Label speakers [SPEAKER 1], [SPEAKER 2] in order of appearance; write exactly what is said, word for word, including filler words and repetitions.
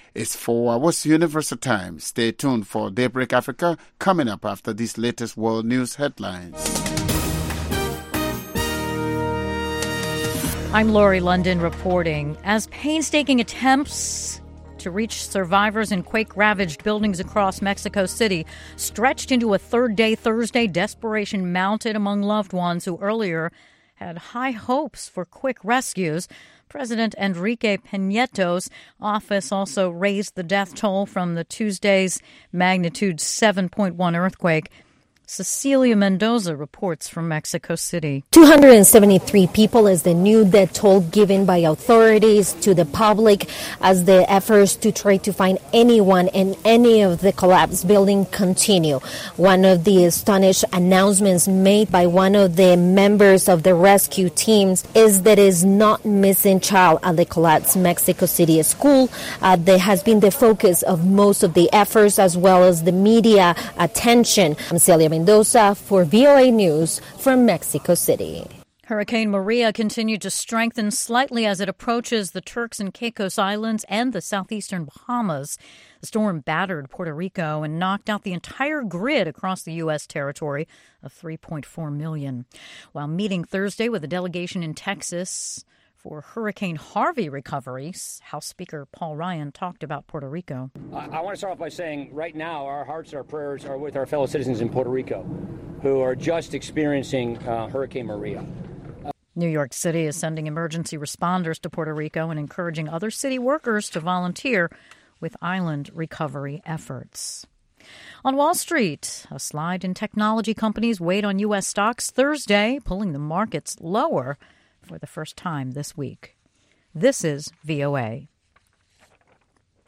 [SPEAKER 1] It's four hours Universal Time. Stay tuned for Daybreak Africa coming up after these latest world news headlines.
[SPEAKER 2] I'm Lori London reporting. As painstaking attempts to reach survivors in quake-ravaged buildings across Mexico City stretched into a third day Thursday, desperation mounted among loved ones who earlier had high hopes for quick rescues. President Enrique Peña Nieto's office also raised the death toll from the Tuesday's magnitude seven point one earthquake. Cecilia Mendoza reports from Mexico City.
[SPEAKER 3] two hundred seventy-three people is the new death toll given by authorities to the public as the efforts to try to find anyone in any of the collapsed buildings continue. One of the astonished announcements made by one of the members of the rescue teams is that is not missing child at the collapsed Mexico City school. Uh, that has been the focus of most of the efforts as well as the media attention. I'm Celia Mendoza for V O A News from Mexico City.
[SPEAKER 2] Hurricane Maria continued to strengthen slightly as it approaches the Turks and Caicos Islands and the southeastern Bahamas. The storm battered Puerto Rico and knocked out the entire grid across the U S territory of three point four million. While meeting Thursday with a delegation in Texas for Hurricane Harvey recoveries, House Speaker Paul Ryan talked about Puerto Rico.
[SPEAKER 4] I, I want to start off by saying right now our hearts and our prayers are with our fellow citizens in Puerto Rico who are just experiencing uh, Hurricane Maria. Uh,
[SPEAKER 2] New York City is sending emergency responders to Puerto Rico and encouraging other city workers to volunteer with island recovery efforts. On Wall Street, a slide in technology companies weighed on U S stocks Thursday, pulling the markets lower for the first time this week. This is V O A.